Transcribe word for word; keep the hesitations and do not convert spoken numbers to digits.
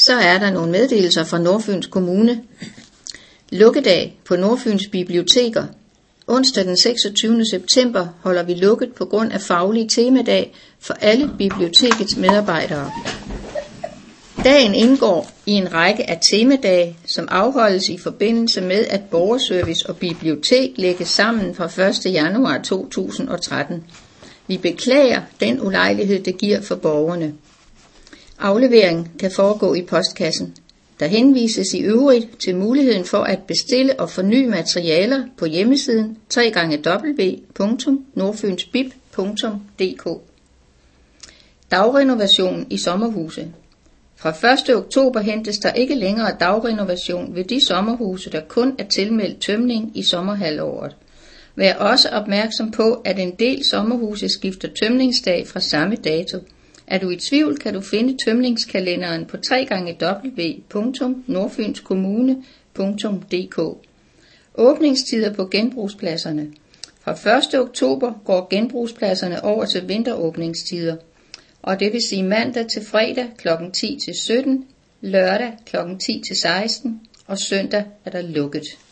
Så er der nogle meddelelser fra Nordfyns Kommune. Lukkedag på Nordfyns biblioteker. Onsdag den seksogtyvende september holder vi lukket på grund af faglig temadag for alle bibliotekets medarbejdere. Dagen indgår i en række af temadage, som afholdes i forbindelse med, at borgerservice og bibliotek lægges sammen fra første januar to tusind og tretten. Vi beklager den ulejlighed, det giver for borgerne. Aflevering kan foregå i postkassen. Der henvises i øvrigt til muligheden for at bestille og forny materialer på hjemmesiden w w w punktum nordfynsbib punktum d k. Dagrenovation i sommerhuse. Fra første oktober hentes der ikke længere dagrenovation ved de sommerhuse, der kun er tilmeldt tømning i sommerhalvåret. Vær også opmærksom på, at en del sommerhuse skifter tømningsdag fra samme dato. Er du i tvivl, kan du finde tømningskalenderen på w w w punktum nordfynskommune punktum d k. Åbningstider på genbrugspladserne. Fra første oktober går genbrugspladserne over til vinteråbningstider, og det vil sige mandag til fredag klokken ti til sytten, lørdag klokken ti til seksten og søndag er der lukket.